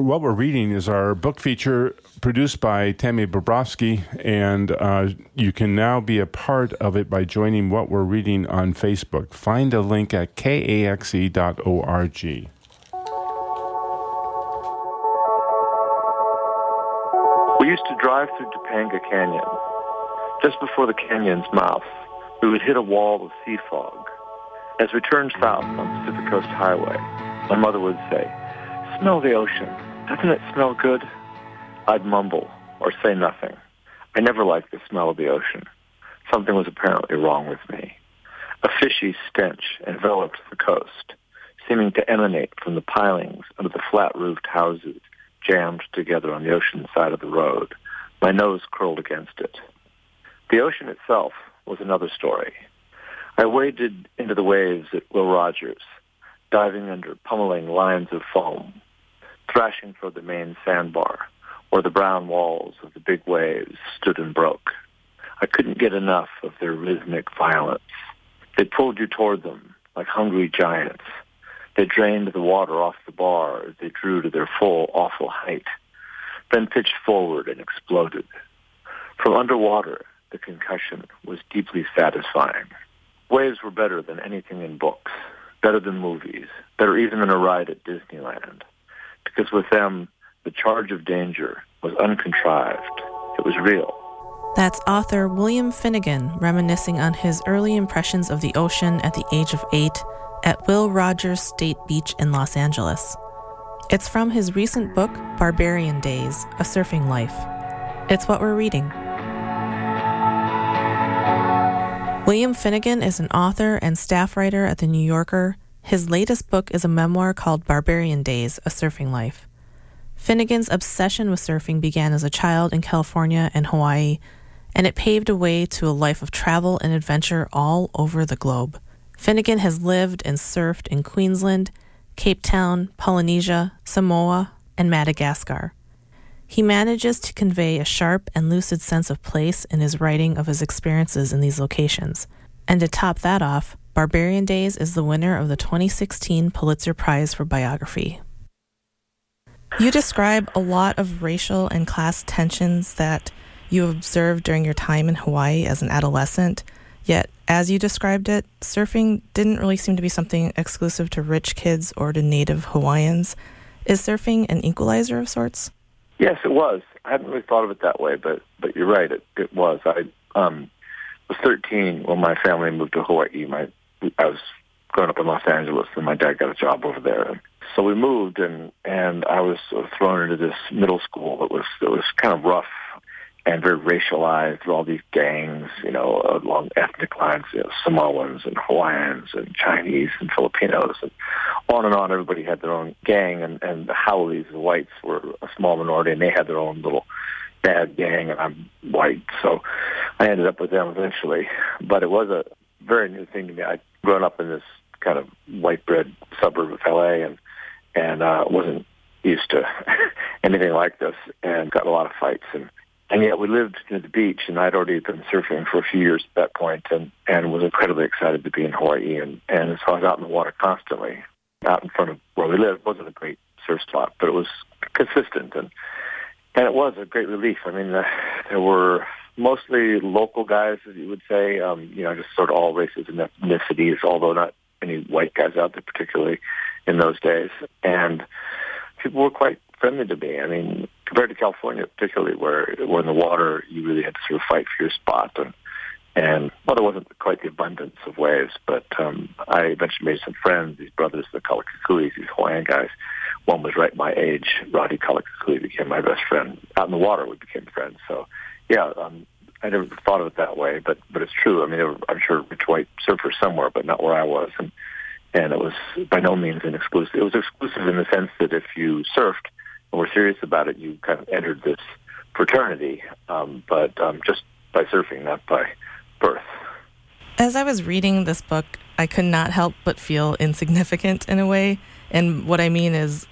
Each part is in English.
What We're Reading is our book feature produced by Tammy Bobrovsky, and you can now be a part of it by joining What We're Reading on Facebook. Find a link at kaxe.org. We used to drive through Topanga Canyon. Just before the canyon's mouth, we would hit a wall of sea fog. As we turned south on Pacific Coast Highway, my mother would say, "Smell the ocean. Doesn't it smell good?" I'd mumble or say nothing. I never liked the smell of the ocean. Something was apparently wrong with me. A fishy stench enveloped the coast, seeming to emanate from the pilings under the flat-roofed houses jammed together on the ocean side of the road. My nose curled against it. The ocean itself was another story. I waded into the waves at Will Rogers, diving under pummeling lines of foam, thrashing toward the main sandbar, where the brown walls of the big waves stood and broke. I couldn't get enough of their rhythmic violence. They pulled you toward them like hungry giants. They drained the water off the bar as they drew to their full, awful height, then pitched forward and exploded. From underwater, the concussion was deeply satisfying. Waves were better than anything in books, better than movies, better even than a ride at Disneyland, because with them, the charge of danger was uncontrived. It was real. That's author William Finnegan reminiscing on his early impressions of the ocean at the age of 8 at Will Rogers State Beach in Los Angeles. It's from his recent book, Barbarian Days, A Surfing Life. It's what we're reading. William Finnegan is an author and staff writer at The New Yorker. His latest book is a memoir called Barbarian Days, A Surfing Life. Finnegan's obsession with surfing began as a child in California and Hawaii, and it paved a way to a life of travel and adventure all over the globe. Finnegan has lived and surfed in Queensland, Cape Town, Polynesia, Samoa, and Madagascar. He manages to convey a sharp and lucid sense of place in his writing of his experiences in these locations. And to top that off, Barbarian Days is the winner of the 2016 Pulitzer Prize for Biography. You describe a lot of racial and class tensions that you observed during your time in Hawaii as an adolescent. Yet, as you described it, surfing didn't really seem to be something exclusive to rich kids or to native Hawaiians. Is surfing an equalizer of sorts? Yes, it was. I hadn't really thought of it that way, but you're right. It was. I was 13 when my family moved to Hawaii. I was growing up in Los Angeles, and my dad got a job over there. So we moved, and I was sort of thrown into this middle school that was kind of rough and very racialized, with all these gangs, along ethnic lines, Samoans and Hawaiians and Chinese and Filipinos, and on. Everybody had their own gang, and the Howleys, the whites, were a small minority, and they had their own little bad gang, and I'm white, so I ended up with them eventually. But it was a very new thing to me. I'd grown up in this kind of white bread suburb of LA, and wasn't used to anything like this, and got in a lot of fights, and yet we lived near the beach, and I'd already been surfing for a few years at that point, and was incredibly excited to be in Hawaii, and so I was out in the water constantly. Out in front of where we lived. It wasn't a great surf spot, but it was consistent, and it was a great relief. I mean, there were mostly local guys, as you would say, just sort of all races and ethnicities, although not any white guys out there particularly in those days. And people were quite friendly to me. I mean, compared to California particularly, where in the water you really had to sort of fight for your spot. And well, there wasn't quite the abundance of waves, but I eventually made some friends, these brothers, the Kalakakuis, these Hawaiian guys. One was right my age. Roddy Kalakakui became my best friend. Out in the water, we became friends. So, yeah, I never thought of it that way, but it's true. I mean, I'm sure rich white surfers somewhere, but not where I was. And it was by no means an exclusive. It was exclusive in the sense that if you surfed and were serious about it, you kind of entered this fraternity, but just by surfing, not by birth. As I was reading this book, I could not help but feel insignificant in a way. And what I mean is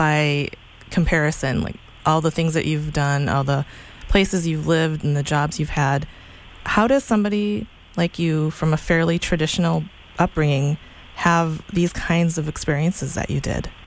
by comparison, like all the things that you've done, all the places you've lived and the jobs you've had. How does somebody like you from a fairly traditional upbringing have these kinds of experiences that you did?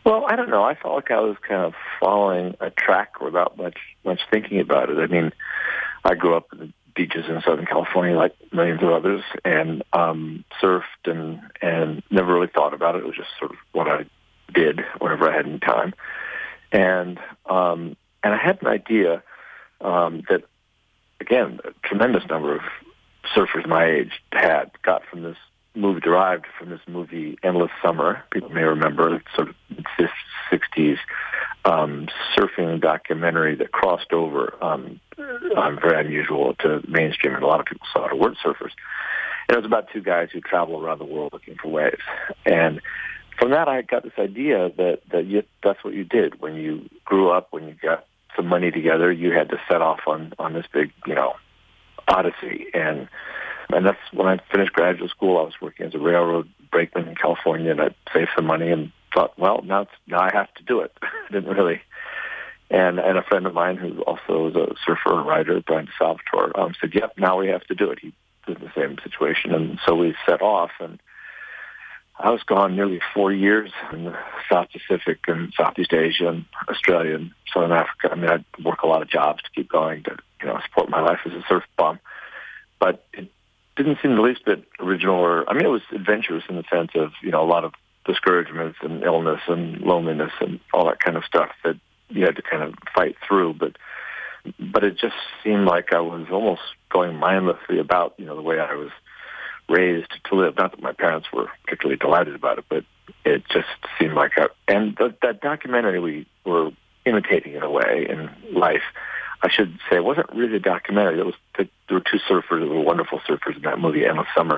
Well, I don't know. I felt like I was kind of following a track without much thinking about it. I mean, I grew up in the beaches in Southern California like millions of others, and surfed and never really thought about it. It was just sort of what I did whenever I had any time. And I had an idea that, again, a tremendous number of surfers my age got from this movie, derived from this movie Endless Summer. People may remember, sort of 60s surfing documentary that crossed over, very unusual to mainstream, and a lot of people saw it, weren't surfers. And it was about two guys who travel around the world looking for waves. And from that, I got this idea that's what you did when you grew up, when you got some money together. You had to set off on this big, odyssey. And that's when I finished graduate school. I was working as a railroad brakeman in California, and I saved some money and thought, well, now I have to do it. I didn't really. And a friend of mine who also was a surfer and writer, Brian DeSalvatore, said, yep, now we have to do it. He was in the same situation. And so we set off, and I was gone nearly 4 years in the South Pacific and Southeast Asia and Australia and Southern Africa. I mean, I'd work a lot of jobs to keep going to, support my life as a surf bum. But it didn't seem the least bit original it was adventurous in the sense of, a lot of discouragements and illness and loneliness and all that kind of stuff that you had to kind of fight through. But it just seemed like I was almost going mindlessly about, the way I was raised to live. Not that my parents were particularly delighted about it, but it just seemed like that documentary we were imitating in a way in life. I should say it wasn't really a documentary. There were two surfers that were wonderful surfers in that movie, Endless Summer.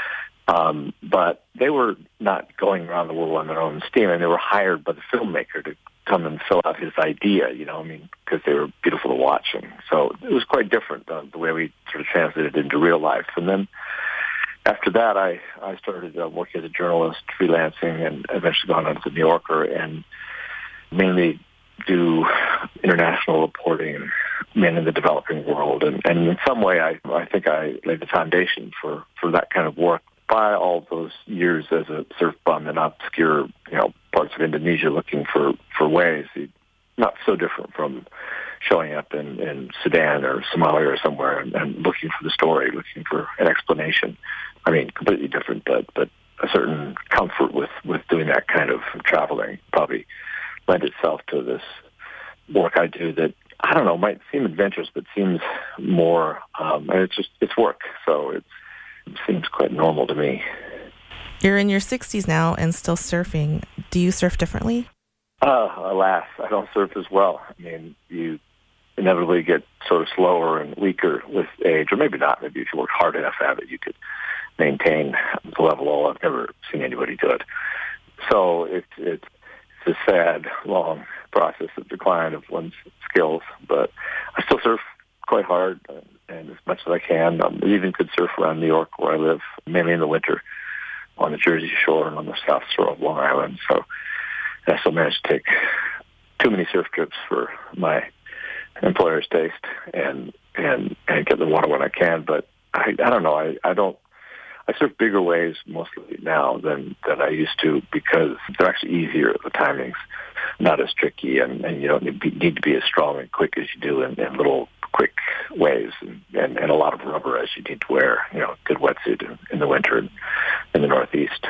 But they were not going around the world on their own steam, and they were hired by the filmmaker to come and fill out his idea, because they were beautiful to watch. And so it was quite different, the way we sort of translated it into real life. And then after that, I started working as a journalist, freelancing, and eventually gone on to the New Yorker and mainly do international reporting, mainly in the developing world. And in some way, I think I laid the foundation for that kind of work by all those years as a surf bum in obscure, parts of Indonesia looking for waves. Not so different from showing up in Sudan or Somalia or somewhere and looking for the story, looking for an explanation. I mean, completely different, but a certain comfort with doing that kind of traveling probably lend itself to this work I do that, I don't know, might seem adventurous, but seems more, and it's work. So it seems quite normal to me. You're in your 60s now and still surfing. Do you surf differently? Alas, I don't surf as well. I mean, you inevitably get sort of slower and weaker with age, or maybe not. Maybe if you work hard enough at it, you could maintain the level. I've never seen anybody do it. So it's a sad, long process of decline of one's skills. But I still surf quite hard and as much as I can. I even could surf around New York where I live, mainly in the winter, on the Jersey Shore and on the south shore of Long Island. So I still managed to take too many surf trips for my employer's taste and get the water when I can. But I don't know. I surf bigger waves mostly now than I used to because they're actually easier. The timing's not as tricky, and you don't need to be as strong and quick as you do in little quick waves, and a lot of rubber as you need to wear, good wetsuit in the winter in the Northeast.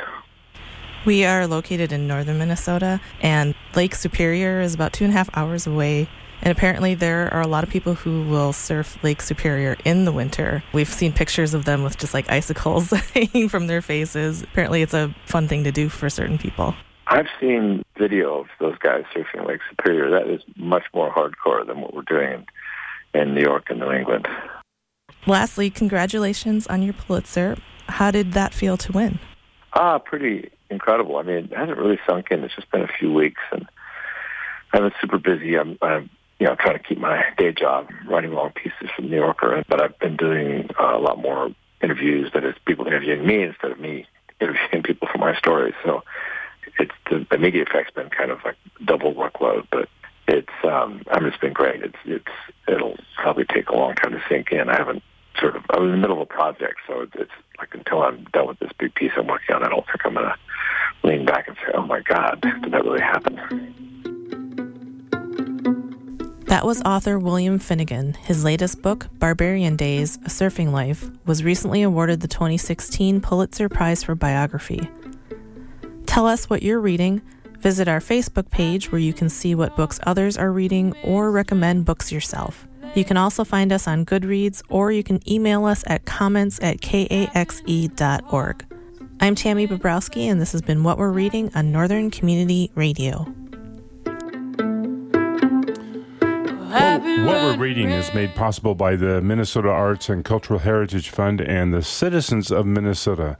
We are located in northern Minnesota, and Lake Superior is about 2.5 hours away. And apparently there are a lot of people who will surf Lake Superior in the winter. We've seen pictures of them with just like icicles hanging from their faces. Apparently it's a fun thing to do for certain people. I've seen video of those guys surfing Lake Superior. That is much more hardcore than what we're doing in New York and New England. Lastly, congratulations on your Pulitzer. How did that feel to win? Pretty incredible. I mean, it hasn't really sunk in. It's just been a few weeks, and I've been super busy. I'm trying to keep my day job, writing long pieces for the New Yorker, but I've been doing a lot more interviews, that is, people interviewing me instead of me interviewing people for my stories. So it's the media effect's been kind of like double workload, but it's it's been great. It'll probably take a long time to sink in. I was in the middle of a project, so it's like until I'm done with this big piece I'm working on, I don't think I'm going to lean back and say, oh my God, did that really happen? That was author William Finnegan. His latest book, Barbarian Days, A Surfing Life, was recently awarded the 2016 Pulitzer Prize for Biography. Tell us what you're reading. Visit our Facebook page where you can see what books others are reading or recommend books yourself. You can also find us on Goodreads, or you can email us at comments@kaxe.org. I'm Tammy Bobrowski, and this has been What We're Reading on Northern Community Radio. What We're Reading is made possible by the Minnesota Arts and Cultural Heritage Fund and the citizens of Minnesota.